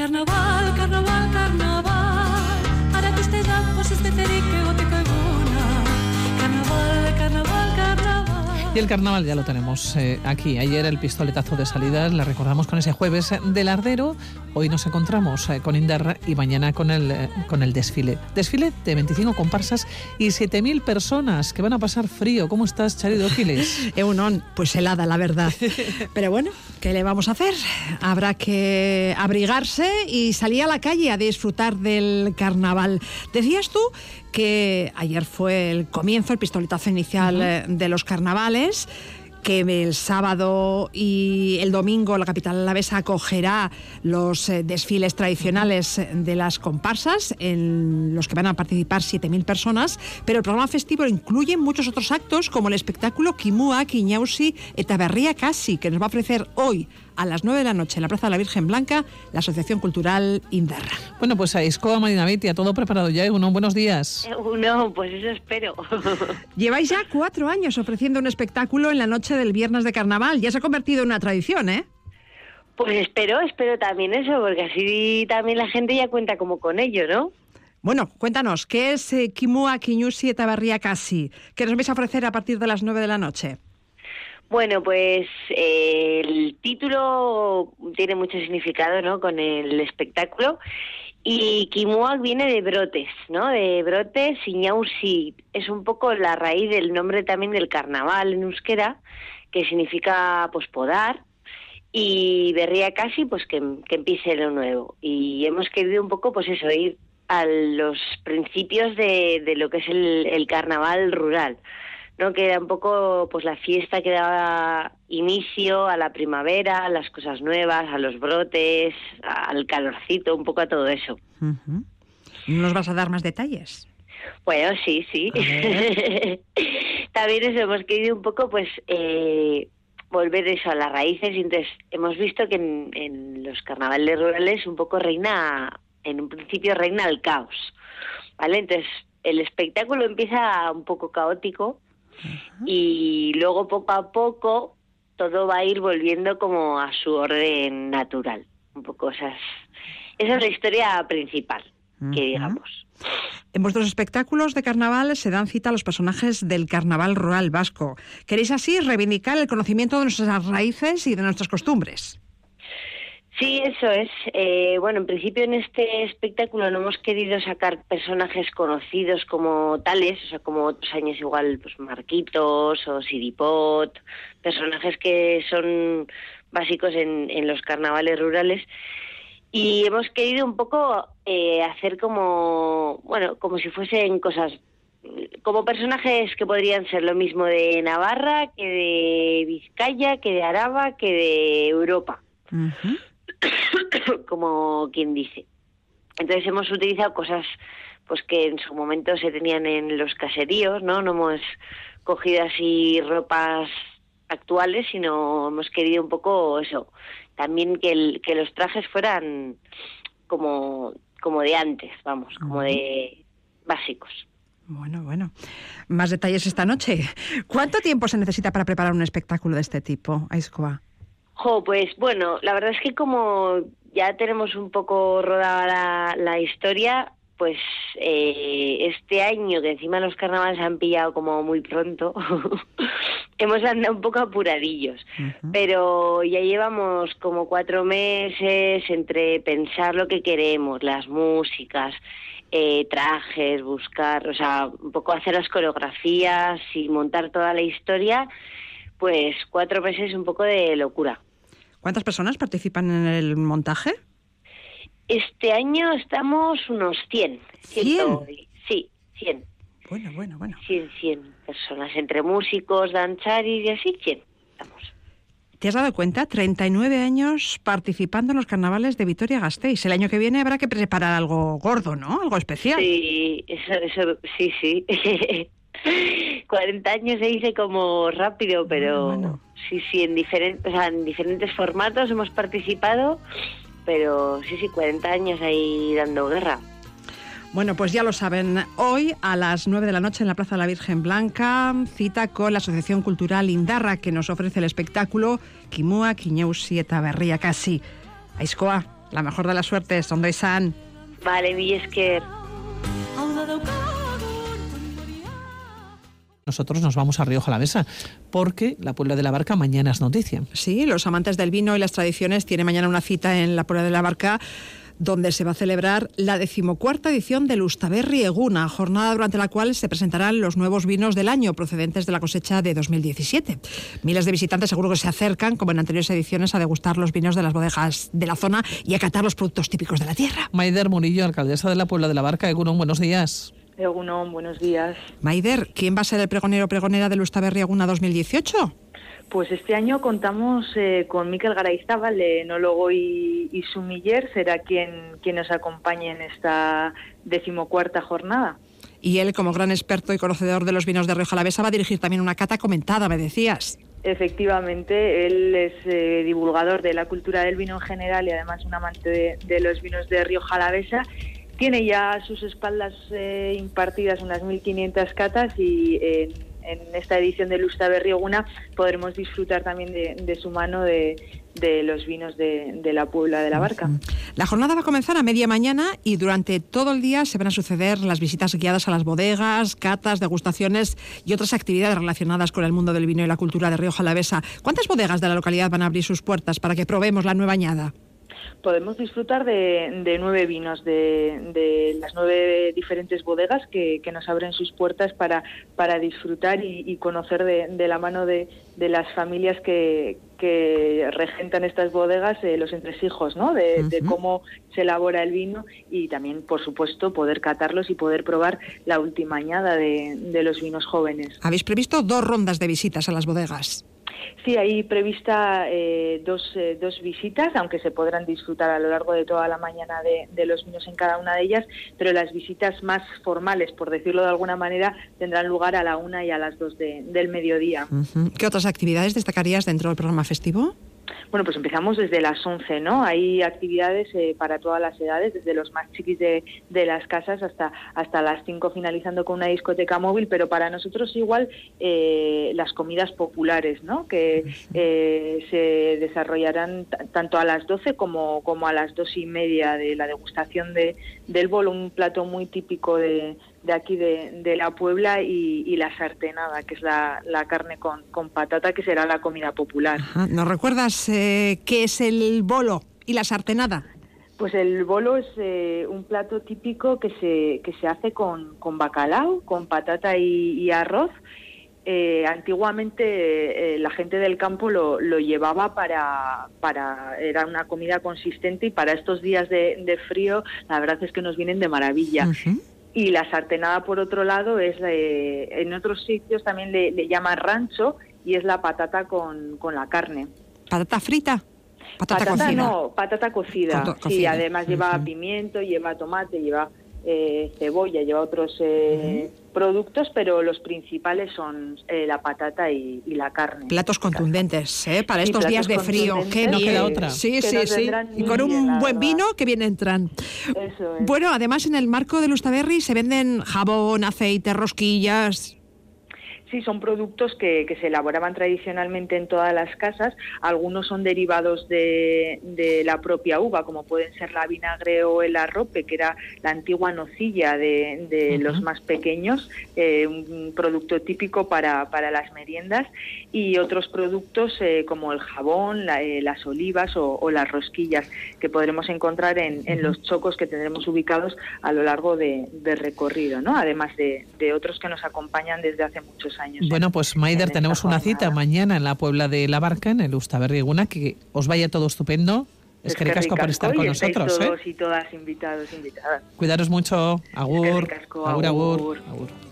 Carnaval, carnaval, carnaval, ara que usted ya pues este terique goteko eguna. Carnaval, carnaval, carnaval. Y el carnaval ya lo tenemos aquí. Ayer el pistoletazo de salida, le recordamos con ese jueves del Ardero. Hoy nos encontramos con Indarra y mañana con el desfile. Desfile de 25 comparsas y 7.000 personas que van a pasar frío. ¿Cómo estás, Chari de Oquiles? Egunon, pues helada, la verdad. Pero bueno, ¿qué le vamos a hacer? Habrá que abrigarse y salir a la calle a disfrutar del carnaval. Decías tú que ayer fue el comienzo, el pistoletazo inicial de los carnavales, que el sábado y el domingo la capital alavesa acogerá los desfiles tradicionales de las comparsas, en los que van a participar 7.000 personas, pero el programa festivo incluye muchos otros actos, como el espectáculo Kimuak Inausi eta Berria Kasi, que nos va a ofrecer hoy a las 9 de la noche en la Plaza de la Virgen Blanca la Asociación Cultural Indarra. Bueno, pues a Iscoa Marina Beitia, todo preparado ya. Buenos días. Pues eso espero. Lleváis ya 4 años ofreciendo un espectáculo en la noche del viernes de carnaval. Ya se ha convertido en una tradición, ¿eh? Pues espero también eso, porque así también la gente ya cuenta como con ello, ¿no? Bueno, cuéntanos, ¿qué es Kimuak Inausi eta Berria Kasi? ¿Qué nos vais a ofrecer a partir de las 9 de la noche? Bueno, pues el título tiene mucho significado, ¿no?, con el espectáculo. Y Kimuak viene de brotes, ¿no?, de brotes. Inausi es un poco la raíz del nombre también del carnaval en euskera, que significa pues podar. Y Berria Kasi, pues que empiece lo nuevo. Y hemos querido un poco, pues eso, ir a los principios de lo que es el carnaval rural, ¿no?, que era un poco pues la fiesta que daba inicio a la primavera, a las cosas nuevas, a los brotes, al calorcito, un poco a todo eso. Uh-huh. ¿Nos vas a dar más detalles? Bueno, sí. También eso, hemos querido un poco pues volver eso a las raíces, y entonces hemos visto que en los carnavales rurales un poco en un principio reina el caos, ¿vale? Entonces el espectáculo empieza un poco caótico, y luego poco a poco todo va a ir volviendo como a su orden natural. Un poco esa es la historia principal, que digamos. En vuestros espectáculos de carnaval se dan cita a los personajes del carnaval rural vasco. ¿Queréis así reivindicar el conocimiento de nuestras raíces y de nuestras costumbres? Sí, eso es. Bueno, en principio en este espectáculo no hemos querido sacar personajes conocidos como tales, o sea, como otros años igual, pues Marquitos o Siripot, personajes que son básicos en los carnavales rurales. Y hemos querido un poco hacer como si fuesen cosas, como personajes que podrían ser lo mismo de Navarra, que de Vizcaya, que de Araba, que de Europa. Uh-huh. Como quien dice. Entonces hemos utilizado cosas pues que en su momento se tenían en los caseríos, ¿no? No hemos cogido así ropas actuales, sino hemos querido un poco eso, también que los trajes fueran como de antes, vamos, como de básicos. Bueno. Más detalles esta noche. ¿Cuánto tiempo se necesita para preparar un espectáculo de este tipo, Aizkoa? Pues bueno, la verdad es que como ya tenemos un poco rodada la historia, pues este año, que encima los carnavales han pillado como muy pronto, hemos andado un poco apuradillos. Uh-huh. Pero ya llevamos como 4 meses entre pensar lo que queremos, las músicas, trajes, buscar, o sea, un poco hacer las coreografías y montar toda la historia. Pues 4 meses un poco de locura. ¿Cuántas personas participan en el montaje? Este año estamos unos 100. ¿100? Sí, 100. Bueno. 100 personas, entre músicos, danzaris y así, 100. Estamos. ¿Te has dado cuenta? 39 años participando en los carnavales de Vitoria-Gasteiz. El año que viene habrá que preparar algo gordo, ¿no? Algo especial. Sí, eso sí. 40 años se dice como rápido, pero bueno. Sí, en diferentes formatos hemos participado, pero sí, 40 años ahí dando guerra. Bueno, pues ya lo saben, hoy a las 9 de la noche en la Plaza de la Virgen Blanca, cita con la Asociación Cultural Indarra, que nos ofrece el espectáculo Kimuak Inausi eta Berria Kasi. Aizkoa, La mejor de las suertes, ondo izan. Vale, mi esker. Nosotros nos vamos a Rioja Alavesa porque la Puebla de la Barca mañana es noticia. Sí, los amantes del vino y las tradiciones tienen mañana una cita en la Puebla de la Barca, donde se va a celebrar la 14ª edición del Ustaberri Eguna, jornada durante la cual se presentarán los nuevos vinos del año procedentes de la cosecha de 2017. Miles de visitantes seguro que se acercan, como en anteriores ediciones, a degustar los vinos de las bodegas de la zona y a catar los productos típicos de la tierra. Maider Murillo, alcaldesa de la Puebla de la Barca. Egunon, buenos días. Egunon, buenos días. Maider, ¿quién va a ser el pregonero o pregonera del Ustaberri Eguna 2018? Pues este año contamos con Mikel Garayzábal, enólogo y sumiller, será quien nos acompañe en esta 14ª jornada. Y él, como gran experto y conocedor de los vinos de Rioja Alavesa, va a dirigir también una cata comentada, me decías. Efectivamente, él es divulgador de la cultura del vino en general y además un amante de los vinos de Rioja Alavesa. Tiene ya a sus espaldas impartidas unas 1.500 catas y en esta edición del Ustaberri Eguna podremos disfrutar también de su mano de los vinos de la Puebla de la Barca. La jornada va a comenzar a media mañana y durante todo el día se van a suceder las visitas guiadas a las bodegas, catas, degustaciones y otras actividades relacionadas con el mundo del vino y la cultura de Rioja Alavesa. ¿Cuántas bodegas de la localidad van a abrir sus puertas para que probemos la nueva añada? Podemos disfrutar de 9 vinos de las 9 diferentes bodegas que nos abren sus puertas para disfrutar y conocer de la mano de las familias que regentan estas bodegas, los entresijos, ¿no? De cómo se elabora el vino y también, por supuesto, poder catarlos y poder probar la última añada de los vinos jóvenes. Habéis previsto 2 rondas de visitas a las bodegas. Sí, hay prevista dos visitas, aunque se podrán disfrutar a lo largo de toda la mañana de los vinos en cada una de ellas, pero las visitas más formales, por decirlo de alguna manera, tendrán lugar a la 1 y a las 2 del mediodía. ¿Qué otras actividades destacarías dentro del programa festivo? Bueno, pues empezamos desde las 11, ¿no? Hay actividades para todas las edades, desde los más chiquis de las casas hasta las 5, finalizando con una discoteca móvil, pero para nosotros igual las comidas populares, ¿no? Que se desarrollarán tanto a las 12 como a las 2:30 de la degustación del bolo, un plato muy típico de aquí de la Puebla y la sartenada, que es la carne con patata, que será la comida popular. Ajá. ¿Nos recuerdas qué es el bolo y la sartenada? Pues el bolo es un plato típico que se hace con bacalao, con patata y arroz. Antiguamente la gente del campo lo llevaba era una comida consistente y para estos días de frío la verdad es que nos vienen de maravilla. Y la sartenada, por otro lado, es en otros sitios también le llaman rancho y es la patata con la carne. ¿Patata frita? ¿Patata cocida? No, patata cocida. Sí, cocida. Además lleva pimiento, lleva tomate, lleva cebolla, lleva otros productos, pero los principales son la patata y la carne. Platos contundentes, para estos días de frío. Que no queda otra. Sí. Y con un buen vino que bien entran. Eso es. Bueno, además en el marco del Ustaberri se venden jabón, aceite, rosquillas. Sí, son productos que se elaboraban tradicionalmente en todas las casas. Algunos son derivados de la propia uva, como pueden ser la vinagre o el arrope, que era la antigua nocilla de los más pequeños, un producto típico para las meriendas, y otros productos como el jabón, las olivas o las rosquillas, que podremos encontrar en los chocos que tendremos ubicados a lo largo de recorrido, ¿no? Además de otros que nos acompañan desde hace muchos años. Bueno, pues Maider, tenemos una cita mañana en la Puebla de la Barca, en el Ustaberri Eguna, que os vaya todo estupendo. Es que ricasco por estar con nosotros. Todos y todas invitados, invitadas. Cuidaros mucho. Agur. Agur. Agur.